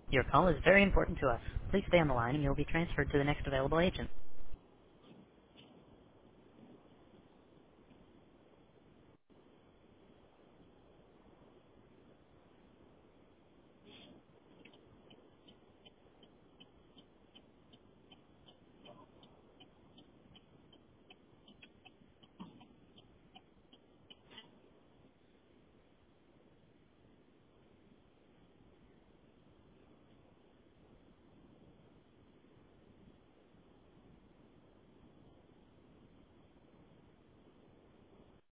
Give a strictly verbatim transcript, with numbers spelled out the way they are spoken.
Your call is very important to us. Please stay on the line and you'll be transferred to the next available agent.